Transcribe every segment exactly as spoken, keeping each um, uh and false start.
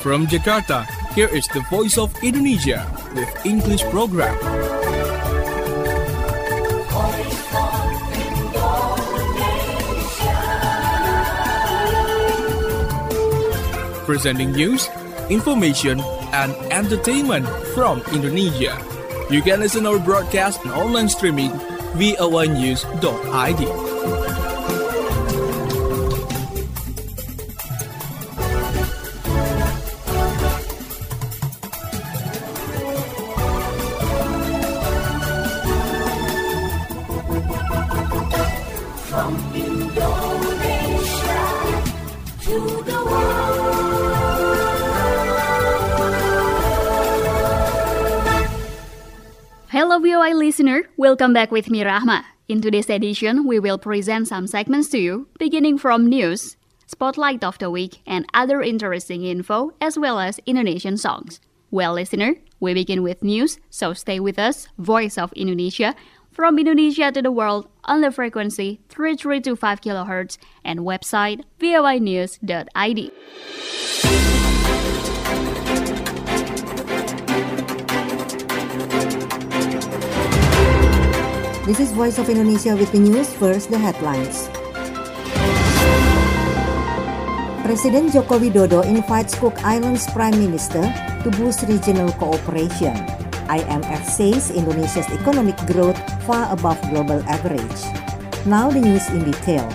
From Jakarta, here is the Voice of Indonesia with English program. Presenting news, information, and entertainment from Indonesia. You can listen our broadcast and online streaming v o a news dot i d. From Indonesia to the world. Hello V O I listener, welcome back with me Rahma. In today's edition, we will present some segments to you, beginning from news, spotlight of the week, and other interesting info, as well as Indonesian songs. Well listener, we begin with news, so stay with us, Voice of Indonesia, from Indonesia to the world on the frequency three three two five kilohertz and website v o i news dot i d. This is Voice of Indonesia with the news. First, the headlines. President Joko Widodo invites Cook Islands Prime Minister to boost regional cooperation. I M F says Indonesia's economic growth far above global average. Now the news in detail.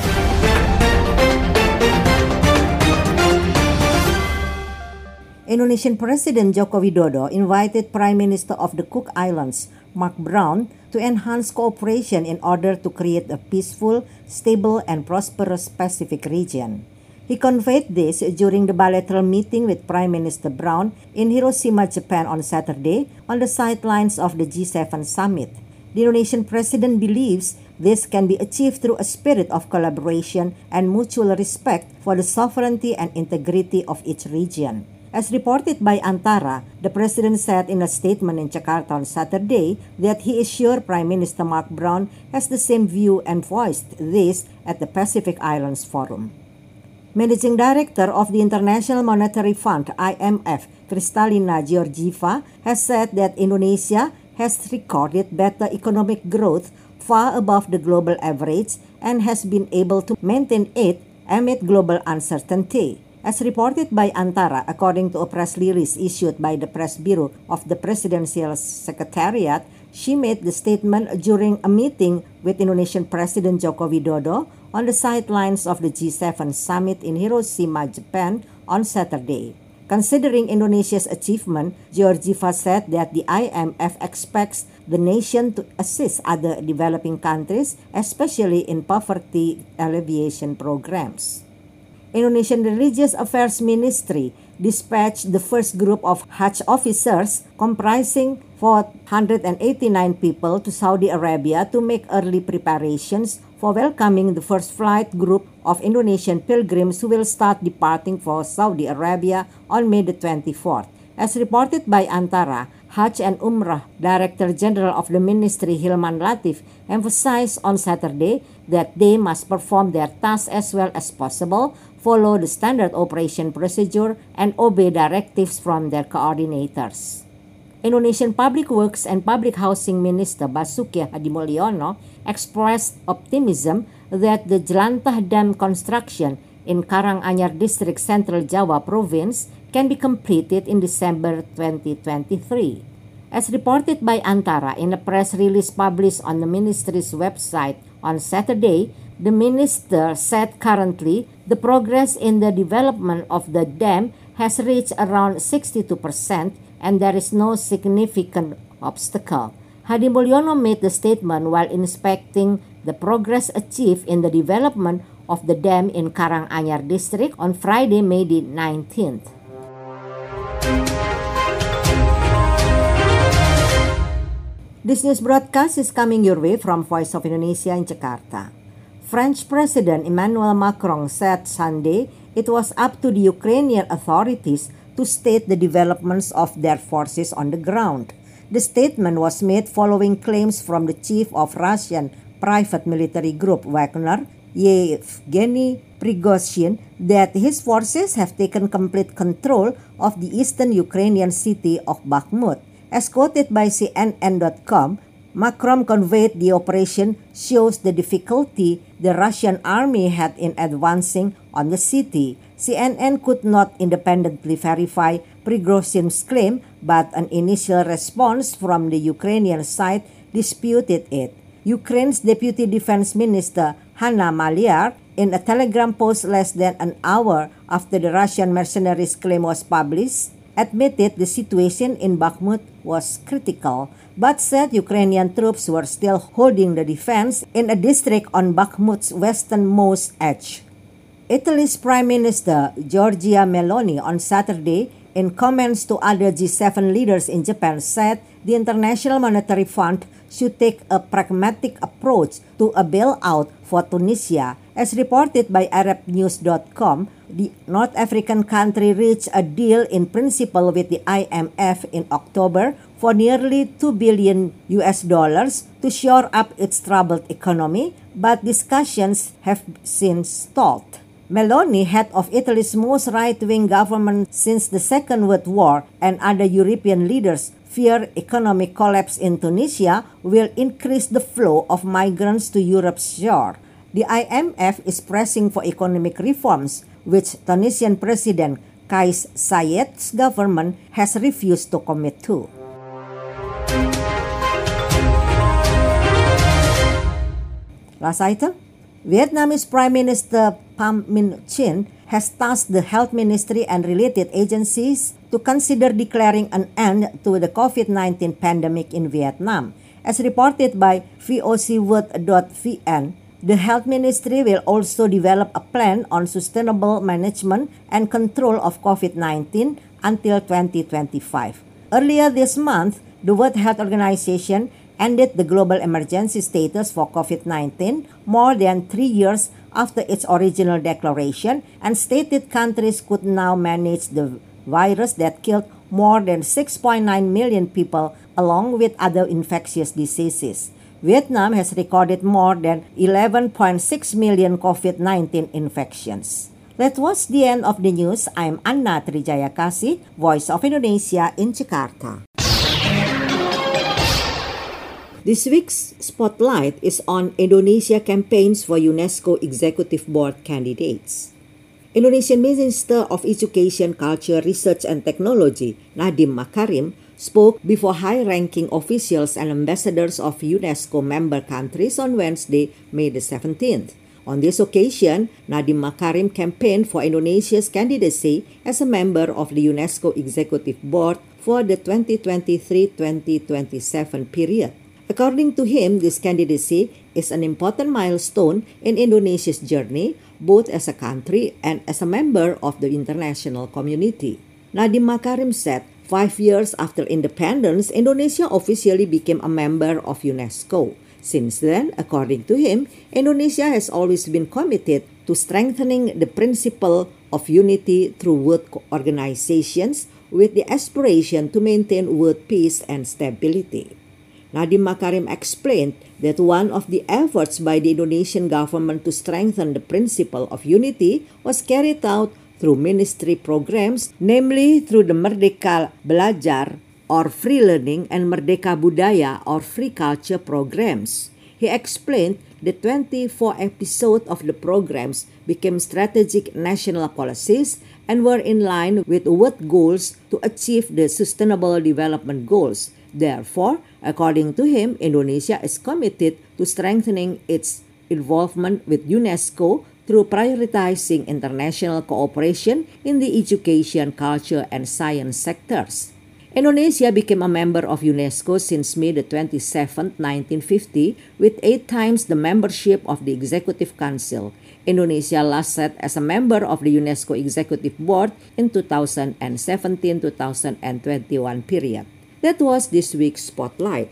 Indonesian President Joko Widodo invited Prime Minister of the Cook Islands, Mark Brown, to enhance cooperation in order to create a peaceful, stable, and prosperous Pacific region. He conveyed this during the bilateral meeting with Prime Minister Brown in Hiroshima, Japan on Saturday on the sidelines of the G seven summit. The Indonesian president believes this can be achieved through a spirit of collaboration and mutual respect for the sovereignty and integrity of each region. As reported by Antara, the president said in a statement in Jakarta on Saturday that he is sure Prime Minister Mark Brown has the same view and voiced this at the Pacific Islands Forum. Managing Director of the International Monetary Fund, I M F, Kristalina Georgieva, has said that Indonesia has recorded better economic growth far above the global average and has been able to maintain it amid global uncertainty. As reported by Antara, according to a press release issued by the Press Bureau of the Presidential Secretariat, she made the statement during a meeting with Indonesian President Joko Widodo on the sidelines of the G seven summit in Hiroshima, Japan on Saturday. Considering Indonesia's achievement, Georgieva said that the I M F expects the nation to assist other developing countries, especially in poverty alleviation programs. Indonesian Religious Affairs Ministry dispatched the first group of Hajj officers comprising four hundred eighty-nine people to Saudi Arabia to make early preparations for welcoming the first flight group of Indonesian pilgrims who will start departing for Saudi Arabia on May the twenty-fourth. As reported by Antara, Hajj and Umrah Director General of the Ministry Hilman Latif emphasized on Saturday that they must perform their tasks as well as possible, follow the standard operation procedure, and obey directives from their coordinators. Indonesian Public Works and Public Housing Minister Basuki Hadimulyono expressed optimism that the Jelantah Dam construction in Karanganyar District, Central Java Province can be completed in December twenty twenty-three. As reported by Antara in a press release published on the ministry's website on Saturday, the minister said currently the progress in the development of the dam has reached around sixty-two percent and there is no significant obstacle. Hadimulyono made the statement while inspecting the progress achieved in the development of the dam in Karanganyar District on Friday, May the nineteenth. This news broadcast is coming your way from Voice of Indonesia in Jakarta. French President Emmanuel Macron said Sunday it was up to the Ukrainian authorities to state the developments of their forces on the ground. The statement was made following claims from the chief of Russian private military group Wagner, Yevgeny Prigozhin that his forces have taken complete control of the eastern Ukrainian city of Bakhmut. As quoted by C N N dot com, Macron conveyed the operation shows the difficulty the Russian army had in advancing on the city. C N N could not independently verify Prigozhin's claim, but an initial response from the Ukrainian side disputed it. Ukraine's Deputy Defense Minister Hanna Maliar, in a telegram post less than an hour after the Russian mercenaries' claim was published, admitted the situation in Bakhmut was critical, but said Ukrainian troops were still holding the defense in a district on Bakhmut's westernmost edge. Italy's Prime Minister Giorgia Meloni on Saturday, in comments to other G seven leaders in Japan, said the International Monetary Fund should take a pragmatic approach to a bailout for Tunisia. As reported by Arab News dot com, the North African country reached a deal in principle with the I M F in October for nearly two billion U S dollars to shore up its troubled economy, but discussions have since stalled. Meloni, head of Italy's most right-wing government since the Second World War, and other European leaders fear economic collapse in Tunisia will increase the flow of migrants to Europe's shore. The I M F is pressing for economic reforms, which Tunisian President Kais Saied's government has refused to commit to. Last item. Vietnamese Prime Minister Pham Minh Chinh has tasked the Health Ministry and related agencies to consider declaring an end to the COVID nineteen pandemic in Vietnam. As reported by V O C World dot V N, the Health Ministry will also develop a plan on sustainable management and control of COVID nineteen until twenty twenty-five. Earlier this month, the World Health Organization ended the global emergency status for COVID nineteen more than three years after its original declaration, and stated countries could now manage the virus that killed more than six point nine million people along with other infectious diseases. Vietnam has recorded more than eleven point six million COVID nineteen infections. That was the end of the news. I'm Anna Trijayakasi, Voice of Indonesia in Jakarta. This week's spotlight is on Indonesia campaigns for UNESCO Executive Board candidates. Indonesian Minister of Education, Culture, Research and Technology, Nadiem Makarim, spoke before high-ranking officials and ambassadors of UNESCO member countries on Wednesday, May the seventeenth. On this occasion, Nadiem Makarim campaigned for Indonesia's candidacy as a member of the UNESCO Executive Board for the twenty twenty-three to twenty twenty-seven period. According to him, this candidacy is an important milestone in Indonesia's journey, both as a country and as a member of the international community. Nadiem Makarim said, five years after independence, Indonesia officially became a member of UNESCO. Since then, according to him, Indonesia has always been committed to strengthening the principle of unity through world organizations with the aspiration to maintain world peace and stability. Nadiem Makarim explained that one of the efforts by the Indonesian government to strengthen the principle of unity was carried out through ministry programs, namely through the Merdeka Belajar or free learning and Merdeka Budaya or free culture programs. He explained that twenty-four episodes of the programs became strategic national policies and were in line with world goals to achieve the Sustainable Development Goals. Therefore, according to him, Indonesia is committed to strengthening its involvement with UNESCO through prioritizing international cooperation in the education, culture, and science sectors. Indonesia became a member of UNESCO since May the twenty-seventh, nineteen fifty, with eight times the membership of the Executive Council. Indonesia last sat as a member of the UNESCO Executive Board in two thousand seventeen to two thousand twenty-one period. That was this week's Spotlight.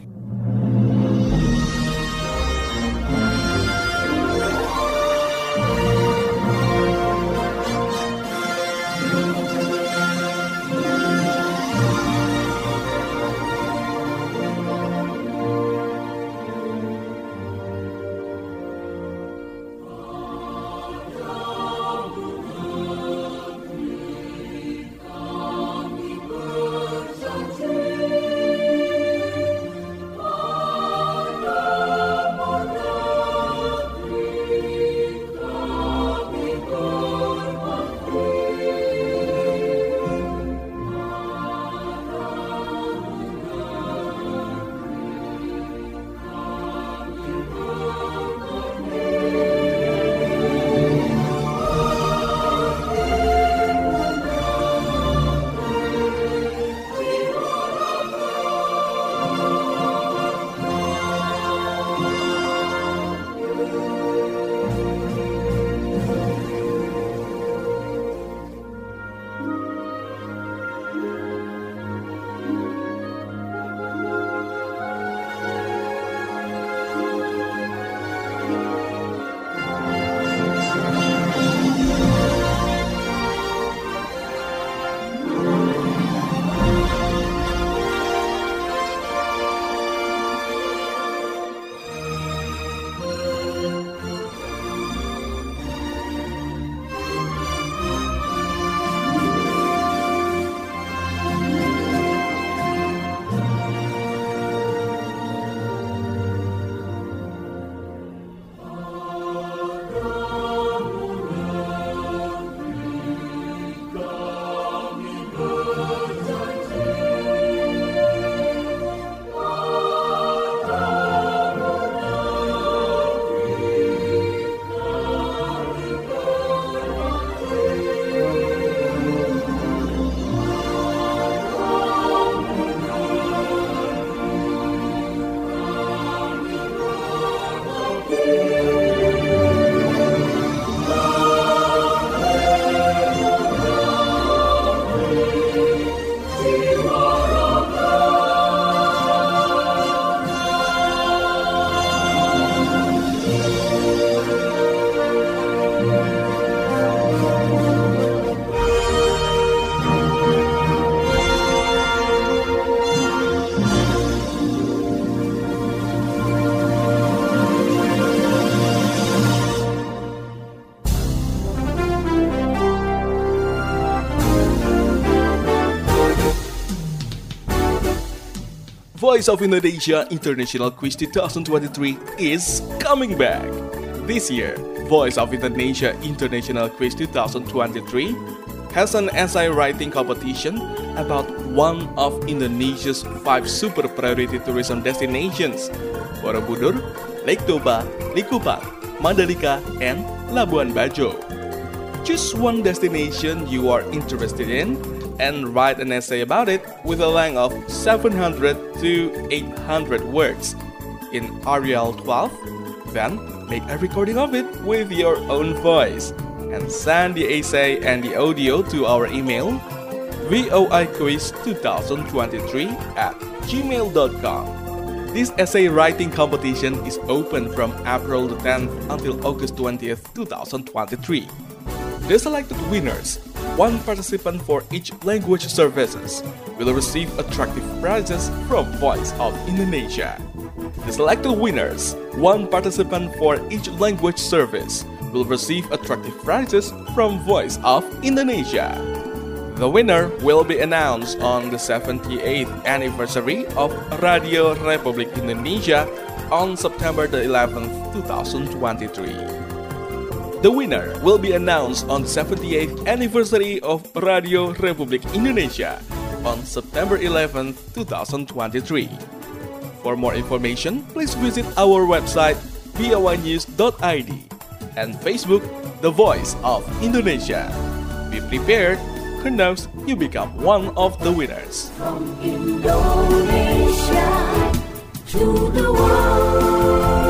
Voice of Indonesia International Quiz twenty twenty-three is coming back. This year, Voice of Indonesia International Quiz twenty twenty-three has an essay writing competition about one of Indonesia's five super priority tourism destinations: Borobudur, Lake Toba, Likupang, Mandalika, and Labuan Bajo. Choose one destination you are interested in and write an essay about it with a length of seven hundred to eight hundred words in Arial twelve. Then make a recording of it with your own voice and send the essay and the audio to our email voiquiz twenty twenty-three at gmail dot com. This essay writing competition is open from April the tenth until August twentieth, twenty twenty-three. The selected winners, one participant for each language services, will receive attractive prizes from Voice of Indonesia. The selected winners, one participant for each language service, will receive attractive prizes from Voice of Indonesia. The winner will be announced on the seventy-eighth anniversary of Radio Republik Indonesia on September the eleventh, twenty twenty-three. The winner will be announced on the seventy-eighth anniversary of Radio Republik Indonesia on September eleventh, twenty twenty-three. For more information, please visit our website v o i news dot i d and Facebook The Voice of Indonesia. Be prepared, who knows you become one of the winners. From Indonesia to the world.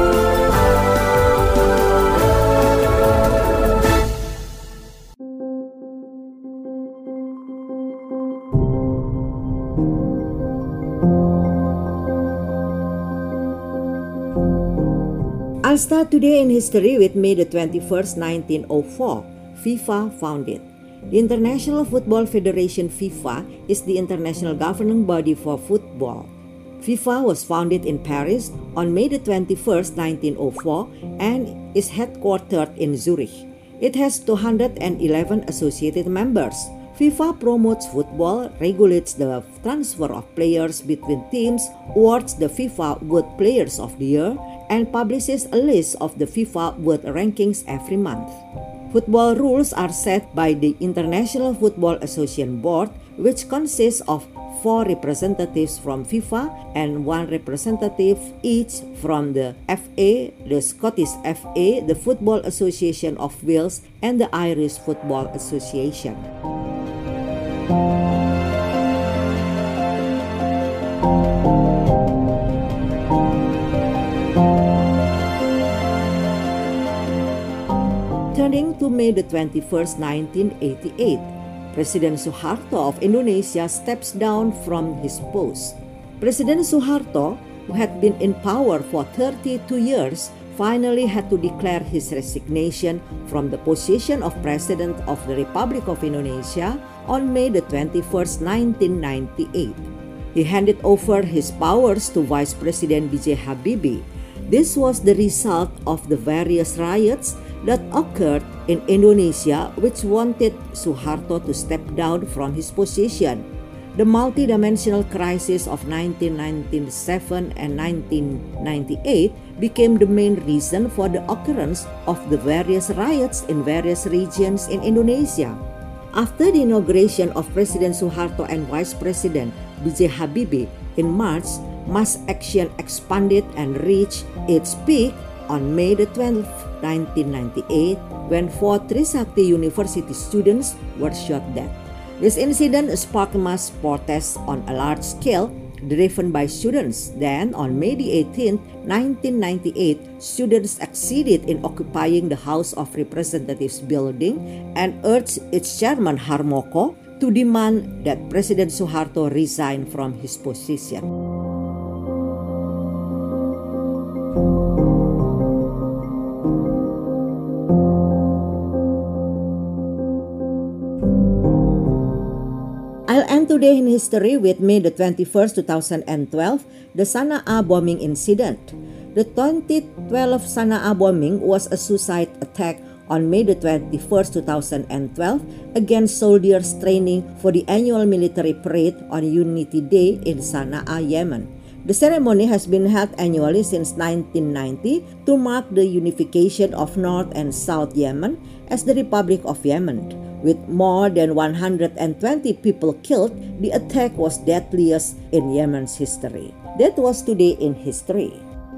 I'll start today in history with May the twenty-first, nineteen oh four, FIFA founded. The International Football Federation FIFA is the international governing body for football. FIFA was founded in Paris on May the twenty-first, nineteen oh four and is headquartered in Zurich. It has two hundred eleven associated members. FIFA promotes football, regulates the transfer of players between teams, awards the FIFA World Players of the Year, and publishes a list of the FIFA World Rankings every month. Football rules are set by the International Football Association Board, which consists of four representatives from FIFA and one representative each from the F A, the Scottish F A, the Football Association of Wales, and the Irish Football Association. Turning to May the twenty-first, nineteen eighty-eight, President Suharto of Indonesia steps down from his post. President Suharto, who had been in power for thirty-two years, finally had to declare his resignation from the position of President of the Republic of Indonesia on May the twenty-first, nineteen ninety-eight. He handed over his powers to Vice President B J Habibie. This was the result of the various riots that occurred in Indonesia which wanted Suharto to step down from his position. The multidimensional crisis of nineteen ninety-seven and nineteen ninety-eight became the main reason for the occurrence of the various riots in various regions in Indonesia. After the inauguration of President Suharto and Vice President B J Habibie in March, mass action expanded and reached its peak on May the twelfth, nineteen ninety-eight, when four Trisakti University students were shot dead. This incident sparked mass protests on a large scale, driven by students. Then, on May the eighteenth, nineteen ninety-eight, students succeeded in occupying the House of Representatives building and urged its chairman Harmoko to demand that President Suharto resign from his position. I'll end today in history with May the twenty-first, twenty twelve, the Sana'a bombing incident. The twenty twelve Sana'a bombing was a suicide attack on May the twenty-first, twenty twelve against soldiers training for the annual military parade on Unity Day in Sana'a, Yemen. The ceremony has been held annually since nineteen ninety to mark the unification of North and South Yemen as the Republic of Yemen. With more than one hundred twenty people killed, the attack was deadliest in Yemen's history. That was Today in History.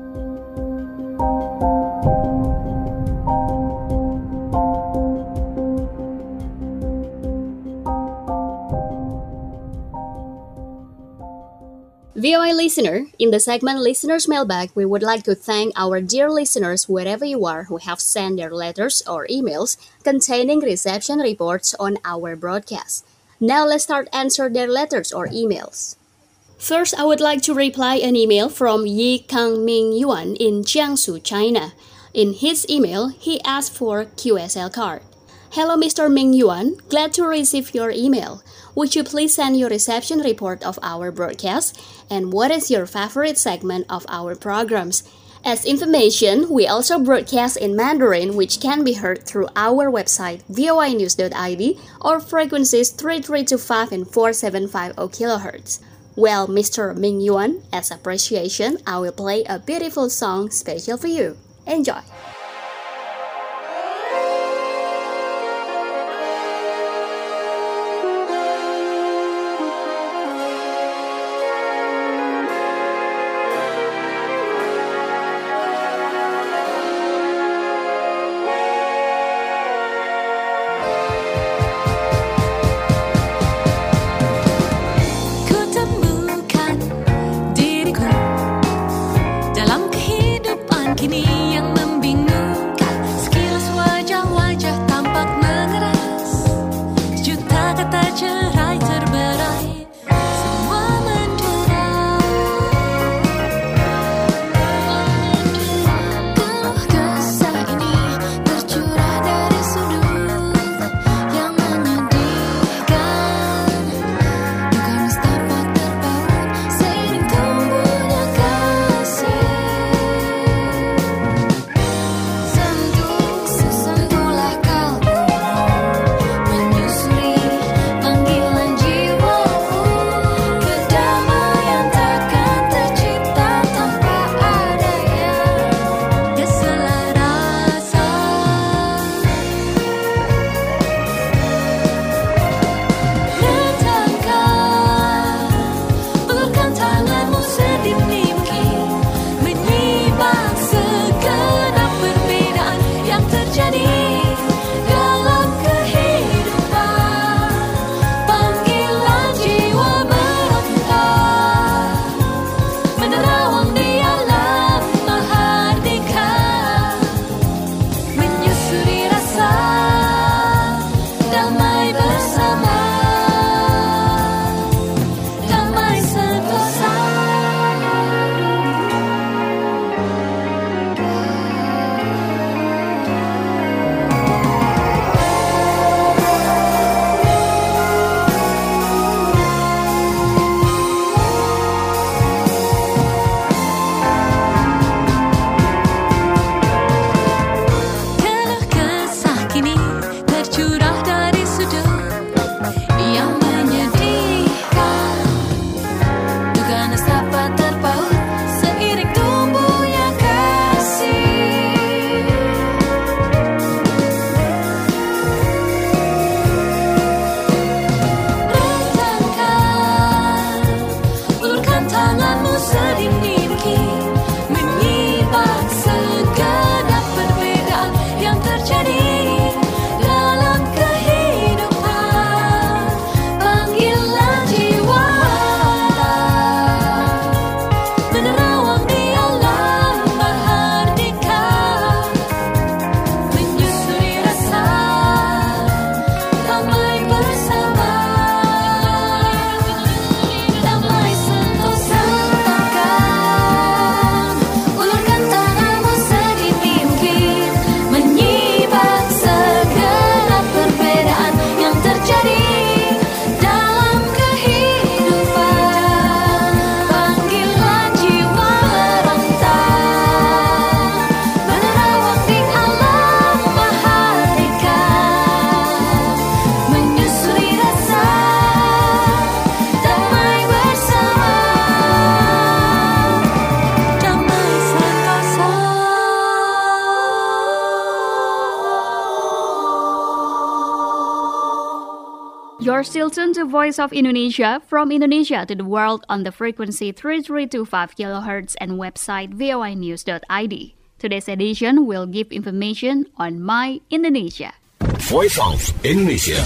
V O A listener, in the segment Listeners Mailbag, we would like to thank our dear listeners wherever you are who have sent their letters or emails containing reception reports on our broadcast. Now let's start answer their letters or emails. First, I would like to reply an email from Yi Kang Ming Yuan in Jiangsu, China. In his email, he asked for Q S L card. Hello, Mister Ming Yuan. Glad to receive your email. Would you please send your reception report of our broadcast? And what is your favorite segment of our programs? As information, we also broadcast in Mandarin, which can be heard through our website v o a news dot i d or frequencies three three two five and four seven five zero kilohertz. Well, Mister Ming Yuan, as appreciation, I will play a beautiful song special for you. Enjoy! You're still tuned to Voice of Indonesia, from Indonesia to the world on the frequency thirty-three point two five kilohertz and website v o i news dot i d. Today's edition will give information on My Indonesia. Voice of Indonesia.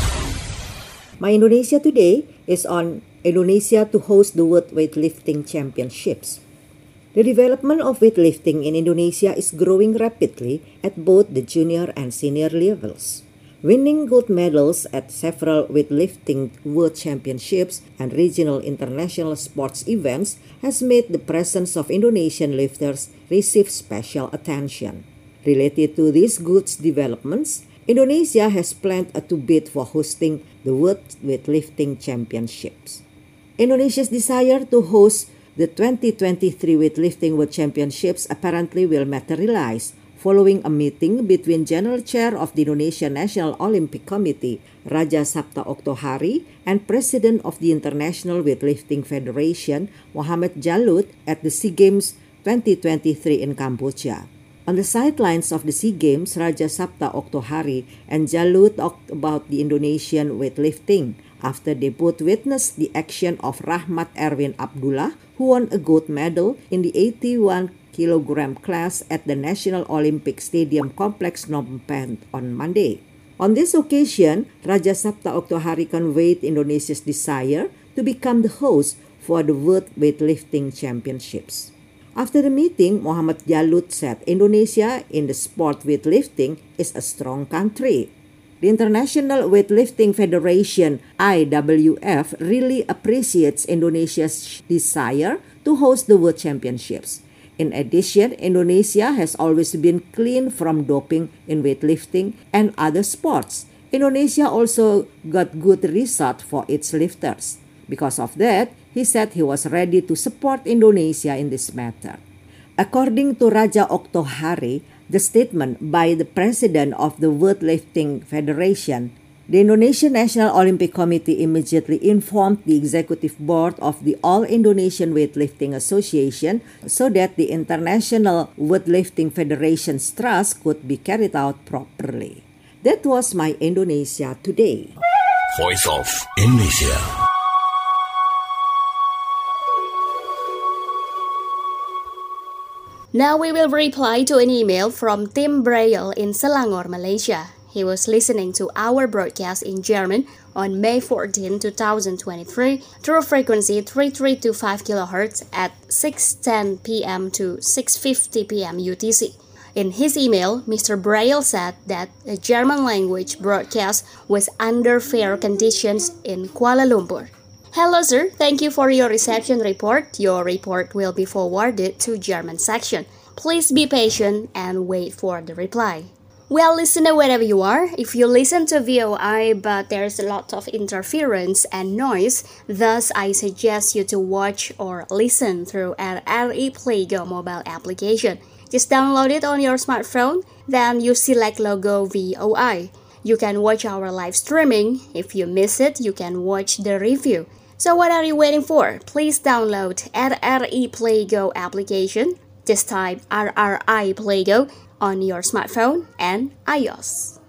My Indonesia today is on Indonesia to host the World Weightlifting Championships. The development of weightlifting in Indonesia is growing rapidly at both the junior and senior levels. Winning gold medals at several weightlifting world championships and regional international sports events has made the presence of Indonesian lifters receive special attention. Related to these good developments, Indonesia has planned to bid for hosting the World Weightlifting Championships. Indonesia's desire to host the twenty twenty-three Weightlifting World Championships apparently will materialize following a meeting between General Chair of the Indonesian National Olympic Committee, Raja Sabta Oktohari, and President of the International Weightlifting Federation, Muhammad Jalut, at the SEA Games twenty twenty-three in Cambodia. On the sidelines of the SEA Games, Raja Sabta Oktohari and Jalut talked about the Indonesian weightlifting after they both witnessed the action of Rahmat Erwin Abdullah, who won a gold medal in the eighty-one kilogram class at the National Olympic Stadium Complex Phnom Penh on Monday. On this occasion, Raja Sabta Oktohari conveyed Indonesia's desire to become the host for the World Weightlifting Championships. After the meeting, Muhammad Jalut said Indonesia in the sport weightlifting is a strong country. The International Weightlifting Federation, I W F, really appreciates Indonesia's desire to host the World Championships. In addition, Indonesia has always been clean from doping in weightlifting and other sports. Indonesia also got good results for its lifters. Because of that, he said he was ready to support Indonesia in this matter. According to Raja Oktohari, the statement by the president of the Weightlifting Federation, the Indonesian National Olympic Committee immediately informed the executive board of the All Indonesian Weightlifting Association so that the International Weightlifting Federation's trust could be carried out properly. That was My Indonesia today. Voice of Indonesia. Now we will reply to an email from Tim Braille in Selangor, Malaysia. He was listening to our broadcast in German on May fourteenth, twenty twenty-three through frequency thirty-three point two five kilohertz at six ten p.m. to six fifty p.m. U T C. In his email, Mister Braille said that the German language broadcast was under fair conditions in Kuala Lumpur. Hello sir, thank you for your reception report. Your report will be forwarded to German section. Please be patient and wait for the reply. Well, listener, wherever you are, if you listen to V O I but there's a lot of interference and noise, thus I suggest you to watch or listen through R R I Playgo mobile application. Just download it on your smartphone, then you select logo V O I. You can watch our live streaming. If you miss it, you can watch the review. So what are you waiting for? Please download R R I Playgo application. Just type R R I Playgo on your smartphone and iOS.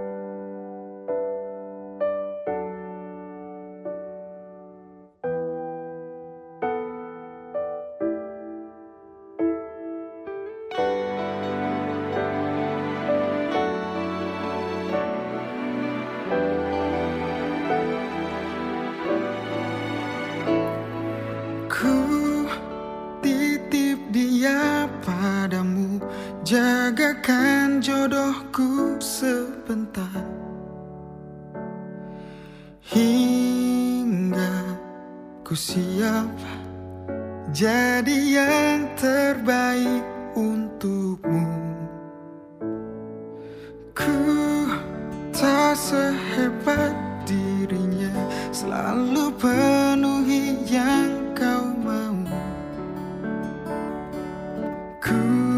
Ku titip dia padamu, jagakan jodohku sebentar, hingga ku siap jadi yang terbaik untukmu. Ku tak sehebat dirinya, selalu penuhi yang kau mau. Ku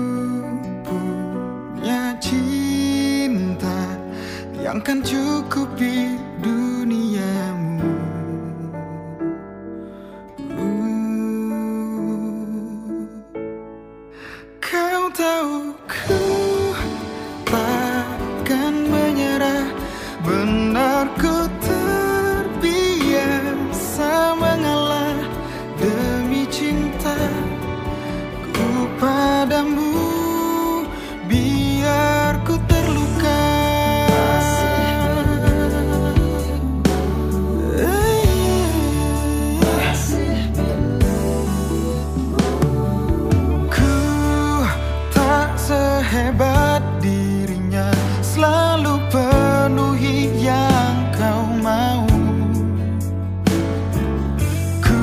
punya cinta yang kan cukupi duniamu. uh, Kau tahu ku takkan menyerah, benar ku terbiasa hebat dirinya, selalu penuhi yang kau mau. Ku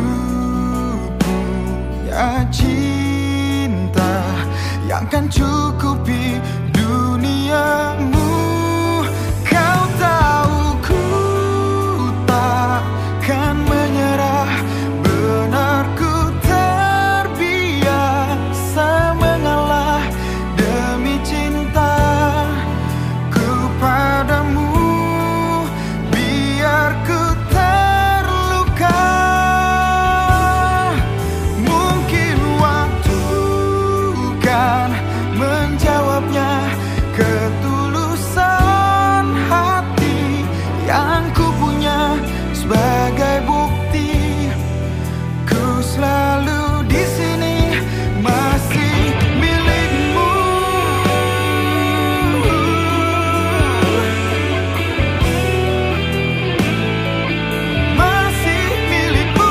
punya cinta yang kan cukupi duniamu. Kau tahu ku takkan menyerah, benar ku terbiasa mengalah demi cinta ku padamu. Biar ku terluka, mungkin waktu kan menjawabnya. Ketulusan hati yang ku punya sebagai bukti, ku selalu di sini masih milikmu. Masih milikmu.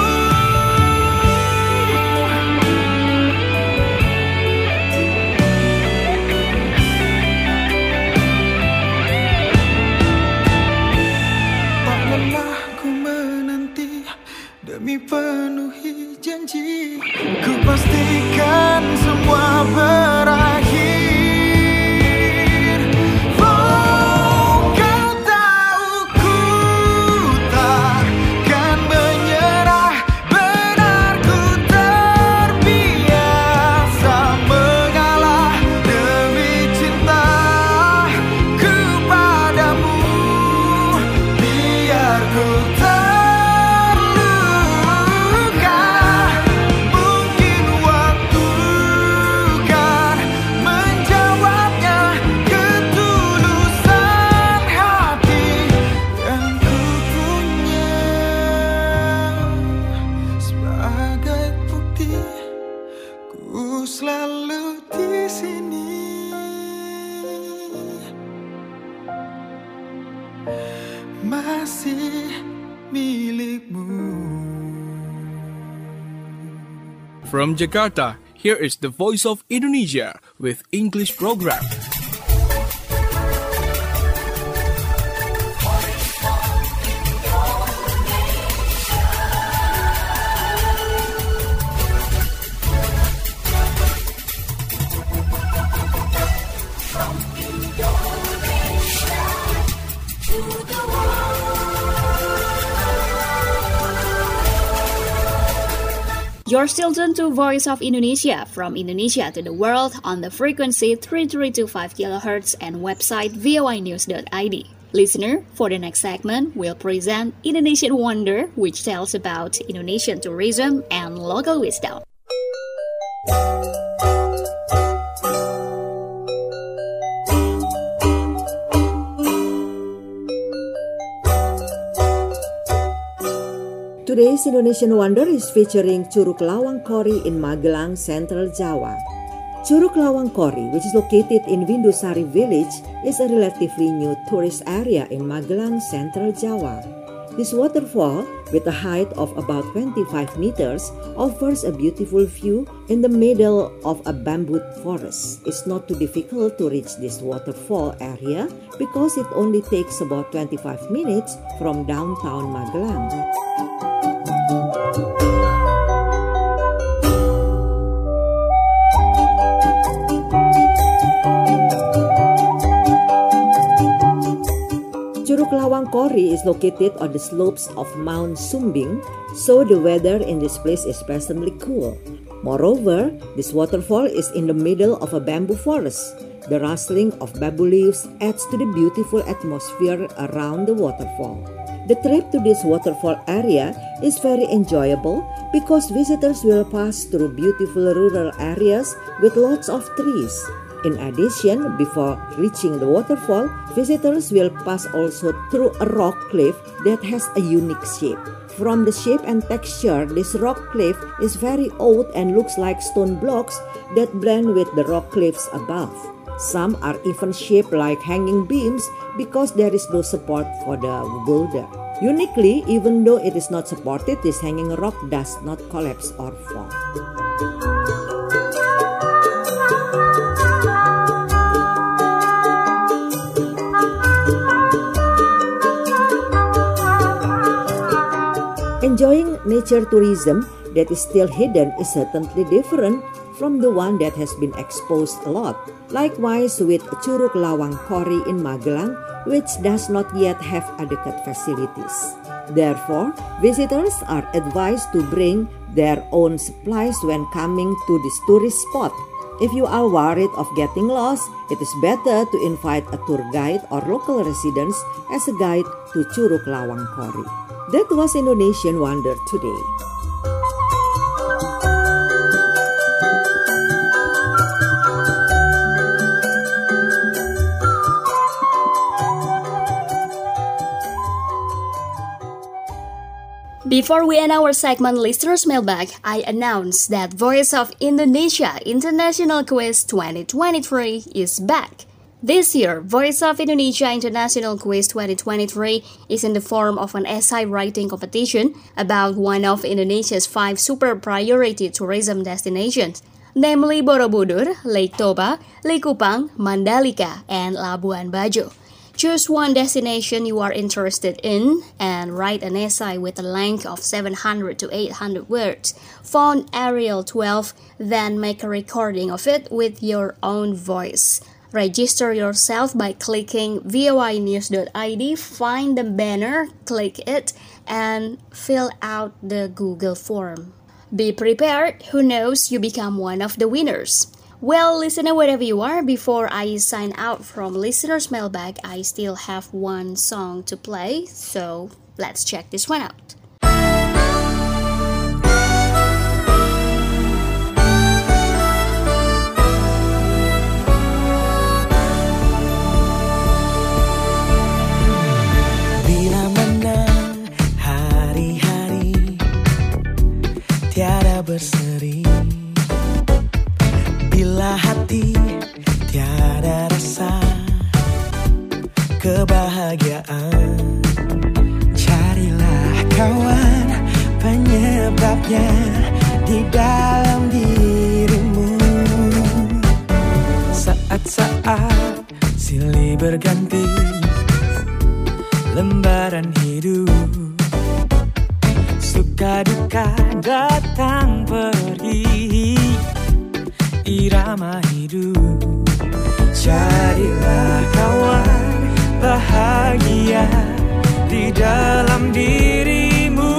Tak lelah ku menanti demi penuhi janji, ku pastikan semua berakhir. Oh, kau tahu ku takkan menyerah, benar ku terbiasa mengalah demi cinta ku padamu. Biar ku terluka, mungkin waktu kan menjawabnya. Ketulusan hati yang ku punya sebagai bukti, ku selalu di sini masih milikmu. From Jakarta, here is the Voice of Indonesia with English program. You're still tuned to Voice of Indonesia, from Indonesia to the world on the frequency three three two five kilohertz and website v o i news dot i d. Listener, for the next segment, we'll present Indonesian Wonder, which tells about Indonesian tourism and local wisdom. Today's Indonesian Wonder is featuring Curug Lawang Kori in Magelang, Central Java. Curug Lawang Kori, which is located in Windusari Village, is a relatively new tourist area in Magelang, Central Java. This waterfall, with a height of about twenty-five meters, offers a beautiful view in the middle of a bamboo forest. It's not too difficult to reach this waterfall area because it only takes about twenty-five minutes from downtown Magelang. Curug Lawang Kori is located on the slopes of Mount Sumbing, so the weather in this place is pleasantly cool. Moreover, this waterfall is in the middle of a bamboo forest. The rustling of bamboo leaves adds to the beautiful atmosphere around the waterfall. The trip to this waterfall area is very enjoyable because visitors will pass through beautiful rural areas with lots of trees. In addition, before reaching the waterfall, visitors will pass also through a rock cliff that has a unique shape. From the shape and texture, this rock cliff is very old and looks like stone blocks that blend with the rock cliffs above. Some are even shaped like hanging beams because there is no support for the boulder. Uniquely, even though it is not supported, this hanging rock does not collapse or fall. Enjoying nature tourism that is still hidden is certainly different from the one that has been exposed a lot. Likewise with Curug Lawang Kori in Magelang, which does not yet have adequate facilities. Therefore, visitors are advised to bring their own supplies when coming to this tourist spot. If you are worried of getting lost, it is better to invite a tour guide or local residents as a guide to Curug Lawang Kori. That was Indonesian Wonder today. Before we end our segment Listeners Mailbag, I announce that Voice of Indonesia International Quiz twenty twenty-three is back. This year, Voice of Indonesia International Quiz twenty twenty-three is in the form of an essay writing competition about one of Indonesia's five super priority tourism destinations, namely Borobudur, Lake Toba, Likupang, Mandalika, and Labuan Bajo. Choose one destination you are interested in and write an essay with a length of seven hundred to eight hundred words, font Arial twelve, then make a recording of it with your own voice. Register yourself by clicking voi news dot I D, find the banner, click it, and fill out the Google form. Be prepared, who knows you become one of the winners. Well, listener, wherever you are, before I sign out from Listener's Mailbag, I still have one song to play, so let's check this one out. Bila menang hari-hari tiada berseri, bila hati tiada rasa kebahagiaan, carilah kawan penyebabnya di dalam dirimu. Saat-saat silih berganti, lembaran hidup, suka duka datang pergi, irama hidup. Carilah kawan bahagia di dalam dirimu.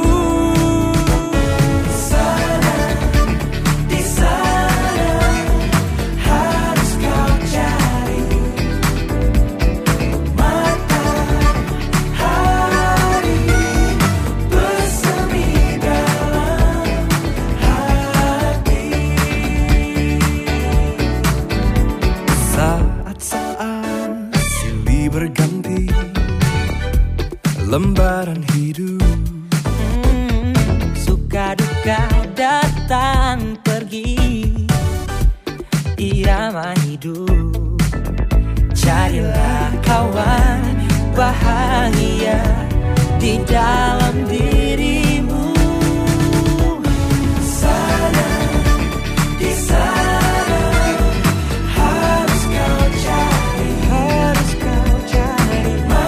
Sana, di sana harus kau cari matahari bersemi dalam hati. Saat-saat silih berganti, lembaran hidup, suka duka datang pergi, irama hidup. Carilah kawan bahagia di dalam dirimu. Sana, di sana harus kau cari, harus kau cari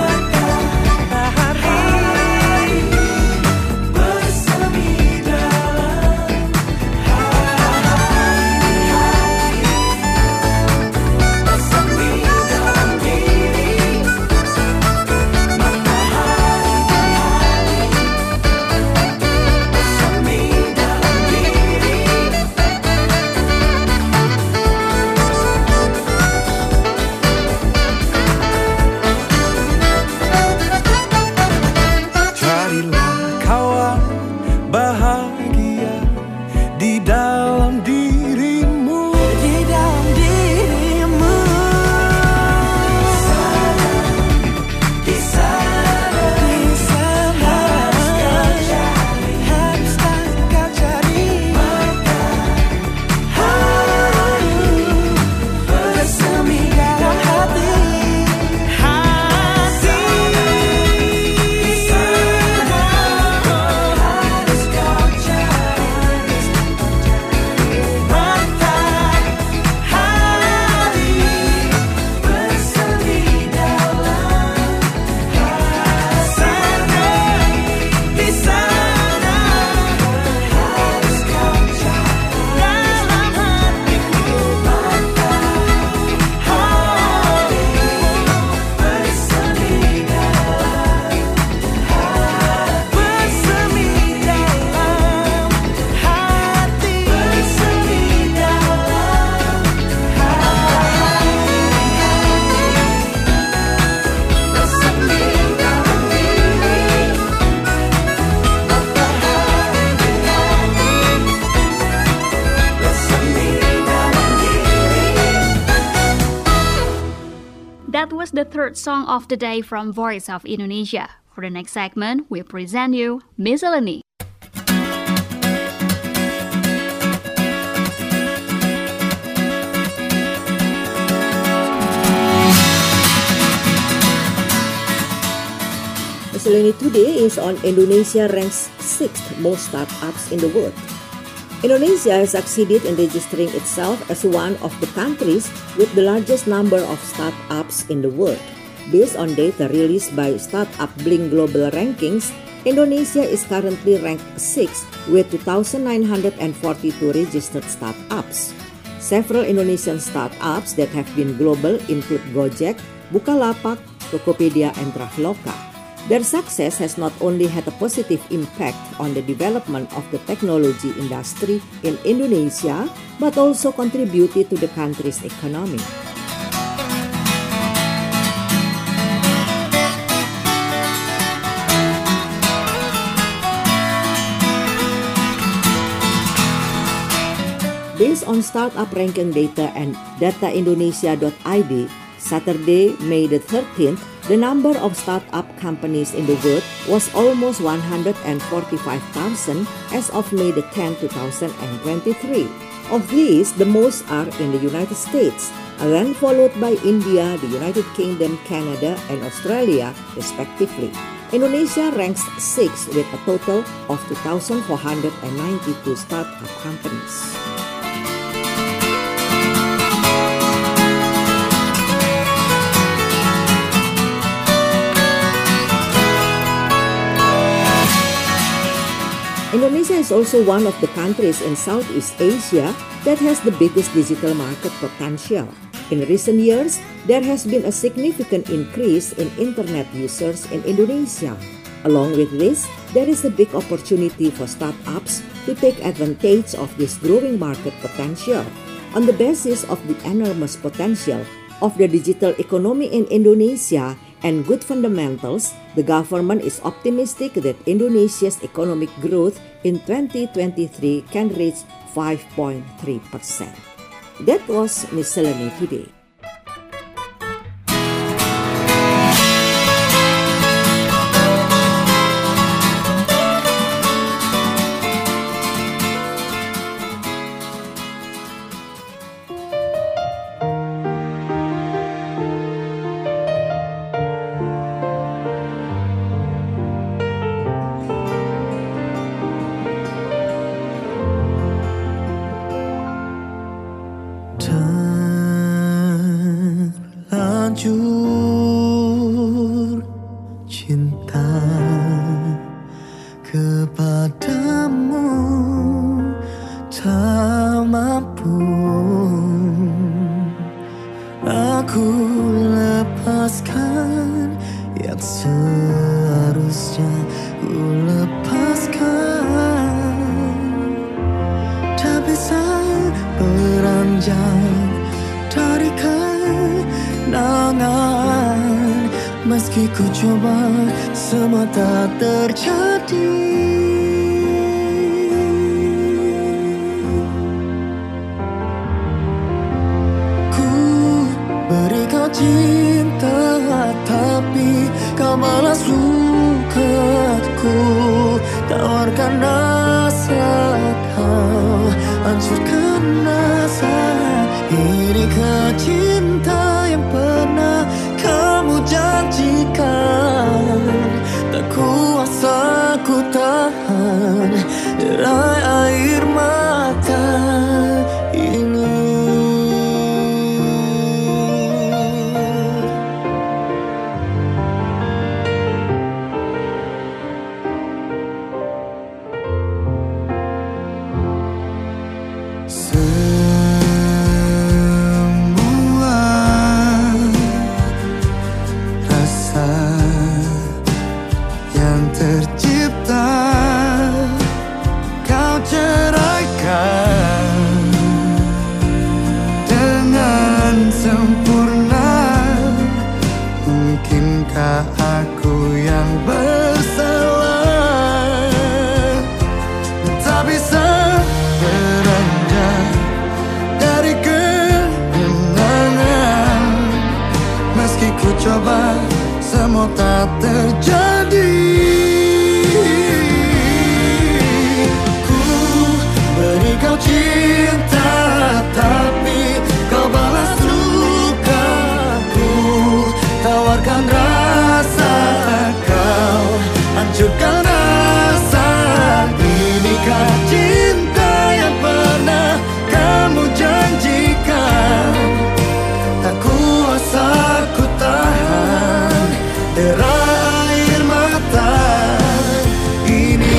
matahari bersemi dalam hati, bersemi dalam diri, matahari That was the third song of the day from Voice of Indonesia. For the next segment, we present you Miscellany. Miscellany today is on Indonesia ranks sixth most startups in the world. Indonesia has succeeded in registering itself as one of the countries with the largest number of startups in the world. Based on data released by Startup Blink Global Rankings, Indonesia is currently ranked sixth with two thousand nine hundred forty-two registered startups. Several Indonesian startups that have been global include Gojek, Bukalapak, Tokopedia, and Traveloka. Their success has not only had a positive impact on the development of the technology industry in Indonesia, but also contributed to the country's economy. Based on startup ranking data and data indonesia dot I D, Saturday, May the thirteenth, the number of startup companies in the world was almost one hundred forty-five thousand as of May the tenth, twenty twenty-three. Of these, the most are in the United States, and then followed by India, the United Kingdom, Canada, and Australia, respectively. Indonesia ranks sixth with a total of two thousand four hundred ninety-two startup companies. Indonesia is also one of the countries in Southeast Asia that has the biggest digital market potential. In recent years, there has been a significant increase in internet users in Indonesia. Along with this, there is a big opportunity for startups to take advantage of this growing market potential. On the basis of the enormous potential of the digital economy in Indonesia and good fundamentals, the government is optimistic that Indonesia's economic growth in twenty twenty-three can reach five point three percent. That was Miscellany today. Terlanjur cinta kepadamu, tak mampu aku lepaskan yang seharusnya ku lepaskan. Tak bisa beranjak dari kenangan, meski ku coba semua tak terjadi. Ku beri kau cinta, tapi kau malah sukaku. Tawarkan rasa, kau hancurkan rasa. Inikah cinta yang pernah kamu janjikan? Tak kuasa ku tahan derai air mata ini. coba semua tak terjadi. Ku beri kau cinta, tapi kau balas lukaku. Tawarkan rasa, kau hancurkan rasa. Inikah cinta yang pernah kamu janjikan? Tak kuasa ku tahan derai air mata ini.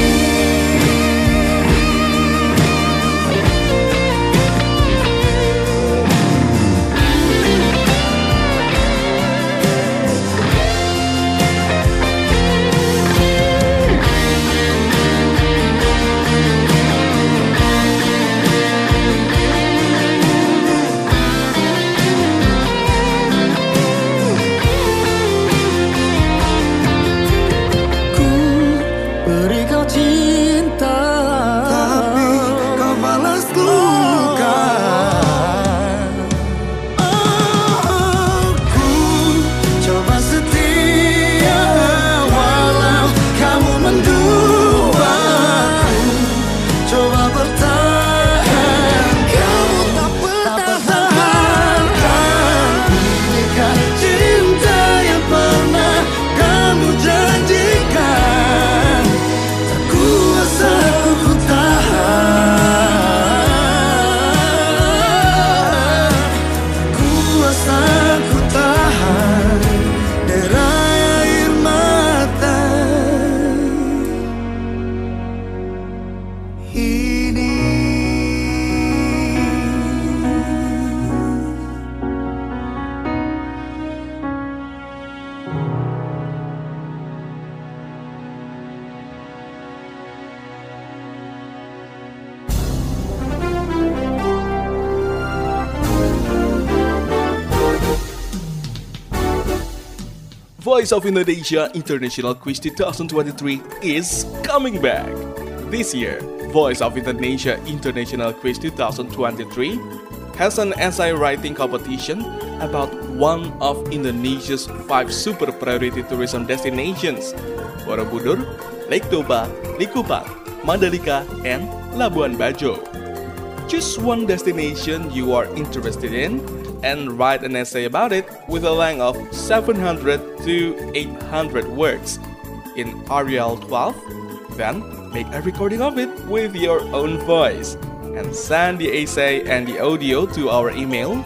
Voice of Indonesia International Quiz twenty twenty-three is coming back. This year, Voice of Indonesia International Quiz twenty twenty-three has an essay writing competition about one of Indonesia's five super priority tourism destinations: Borobudur, Lake Toba, Likupang, Mandalika, and Labuan Bajo. Choose one destination you are interested in and write an essay about it with a length of seven hundred to eight hundred words in Arial twelve. Then make a recording of it with your own voice and send the essay and the audio to our email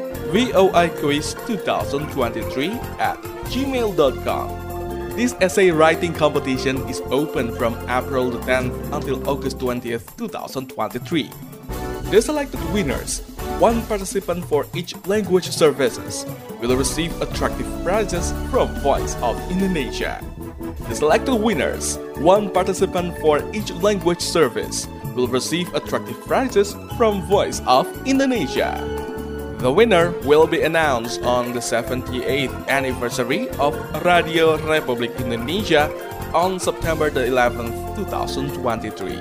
voiquiz twenty twenty-three at gmail dot com. This essay writing competition is open from April the tenth until August twentieth, twenty twenty-three. The selected winners, one participant for each language services, will receive attractive prizes from Voice of Indonesia. The selected winners, one participant for each language service, will receive attractive prizes from Voice of Indonesia. The winner will be announced on the seventy-eighth anniversary of Radio Republik Indonesia on September the eleventh, twenty twenty-three.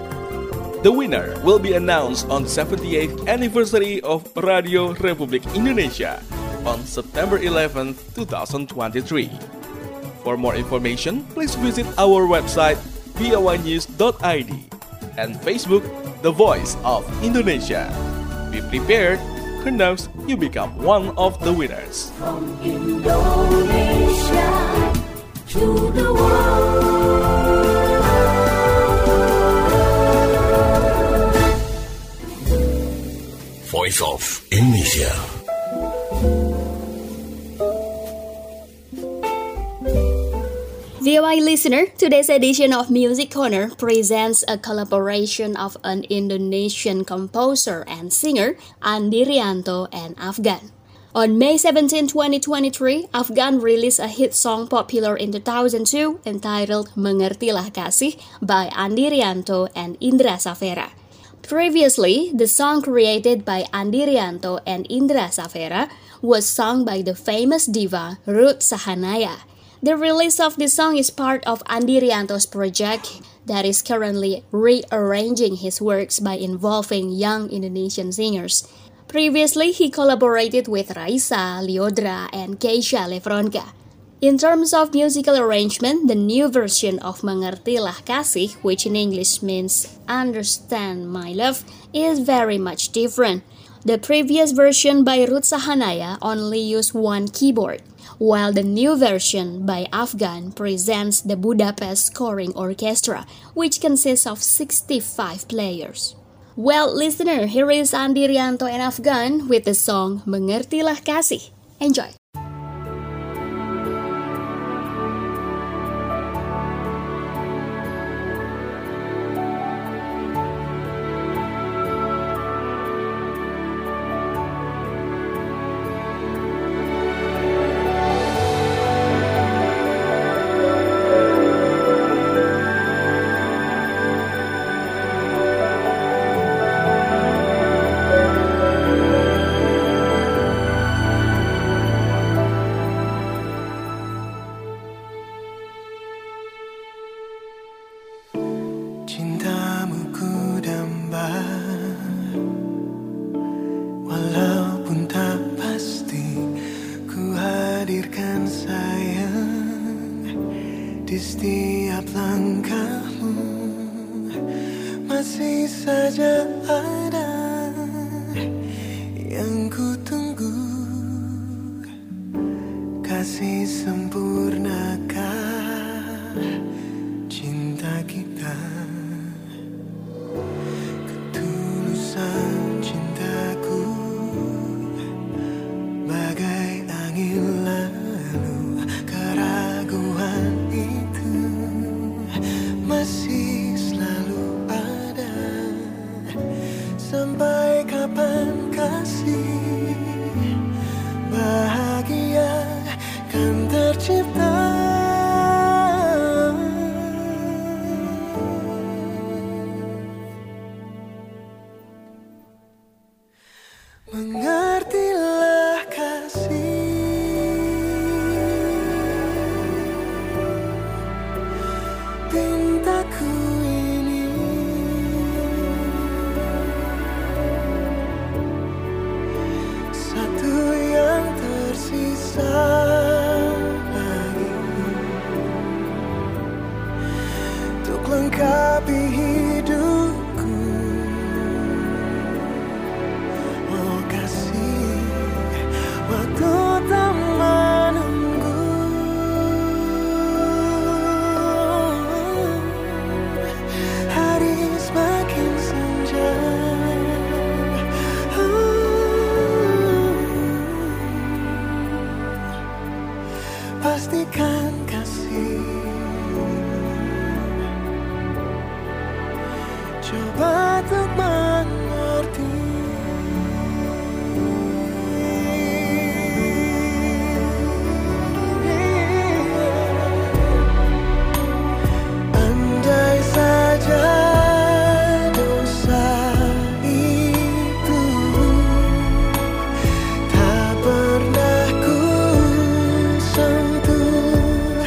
The winner will be announced on the seventy-eighth anniversary of Radio Republik Indonesia on September eleventh, twenty twenty-three. For more information, please visit our website v o i news dot i d and Facebook The Voice of Indonesia. Be prepared, who knows you become one of the winners. From Indonesia to the world. Voice of Indonesia. V O I listener, today's edition of Music Corner presents a collaboration of an Indonesian composer and singer, Andi Rianto and Afgan. On May seventeenth, twenty twenty-three, Afgan released a hit song popular in two thousand two entitled Mengertilah Kasih by Andi Rianto and Indra Safera. Previously, the song created by Andi Rianto and Indra Safera was sung by the famous diva Ruth Sahanaya. The release of this song is part of Andi Rianto's project that is currently rearranging his works by involving young Indonesian singers. Previously, he collaborated with Raisa, Lyodra, and Keisha Lefronka. In terms of musical arrangement, the new version of Mengertilah Kasih, which in English means Understand My Love, is very much different. The previous version by Ruth Sahanaya only used one keyboard, while the new version by Afgan presents the Budapest Scoring Orchestra, which consists of sixty-five players. Well, listener, here is Andi Rianto and Afgan with the song Mengertilah Kasih. Enjoy! Cintamu ku damba, walaupun tak pasti ku hadirkan sayang di setiap langkahmu. Masih saja ada yang ku tunggu, kasih sempurnakah cinta kita. Ketulusan cintaku bagai angin lalu, keraguan itu masih selalu ada. Sampai kapan kasih bahagia kan tercipta. Mengertilah kasih, pintaku ini satu yang tersisa lagi untuk lengkapi hidupku. Oh kasih, waktu tak menunggu, hari semakin senja. Pastikan kasih, coba untuk mengerti. Andai saja dosa itu tak pernah ku sentuh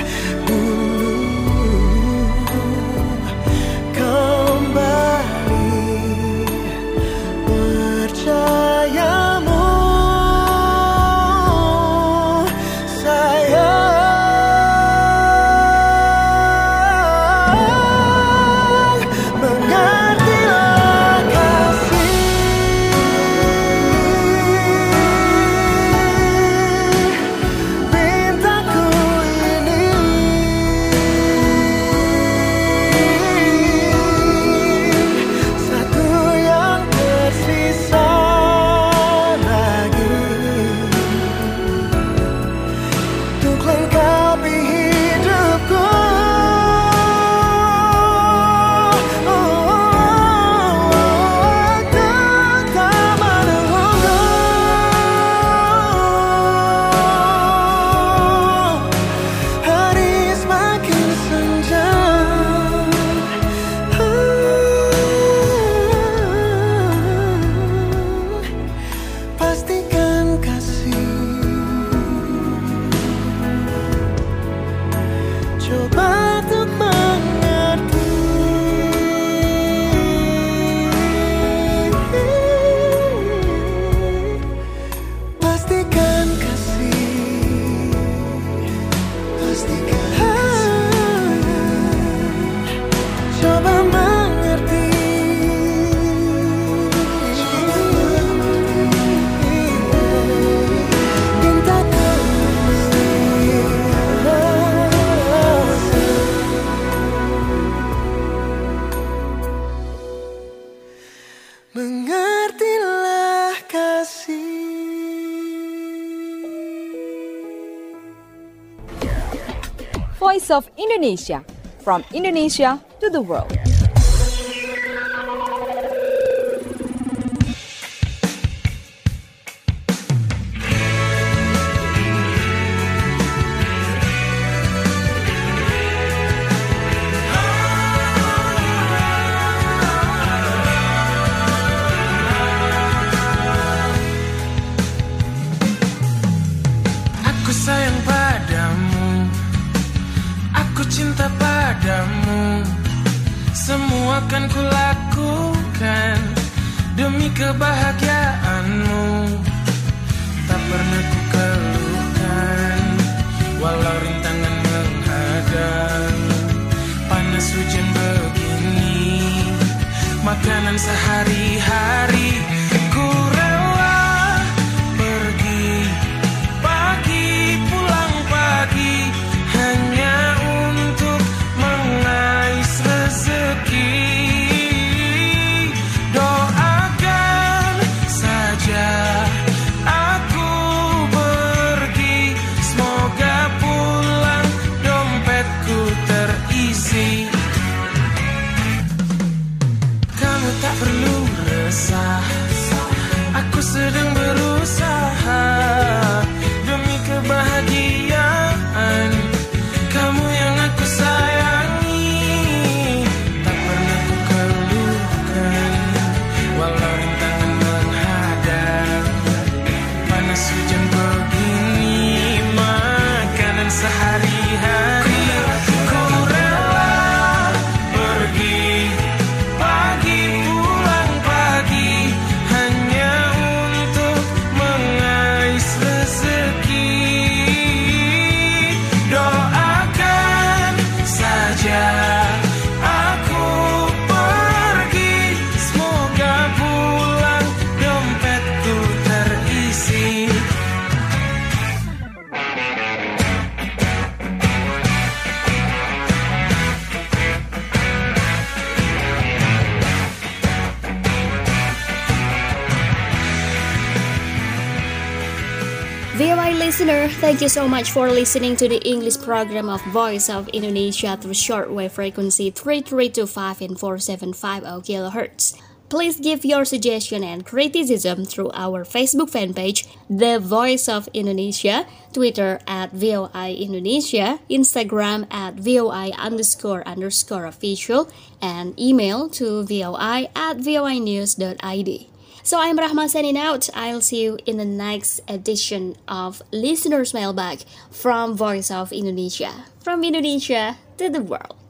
dulu, kembali Voice of Indonesia, from Indonesia to the world. Aku sayang padamu, aku cinta padamu. Semua akan kulakukan demi kebahagiaanmu. Tak pernah ku keluhkan, walau rintangan menghadang. Panas hujan begini, makanan sehari-hari. Ku rela pergi pagi, pulang pagi, hanya untuk mengais rezeki. Doakan saja aku pergi, semoga pulang dompetku terisi. Kamu tak perlu resah, aku sedang berusaha demi kebahagiaan kamu yang aku sayangi. Tak pernah ku keluhkan, walau rintangan menghadang. Panas hujan begini, makanan sehari-hari. Ku rela pergi pagi, pulang pagi, hanya untuk mengais rezeki. Doakan saja aku pergi, semoga pulang dompetku terisi. V O I listener, thank you so much for listening to the English program of Voice of Indonesia through shortwave frequency three three two five and four seven five zero kilohertz. Please give your suggestion and criticism through our Facebook fan page, The Voice of Indonesia, Twitter at V O I Indonesia, Instagram at VOI underscore underscore official, and email to voi at voinews dot id. So I'm Rahma signing out. I'll see you in the next edition of Listener's Mailbag from Voice of Indonesia, from Indonesia to the world.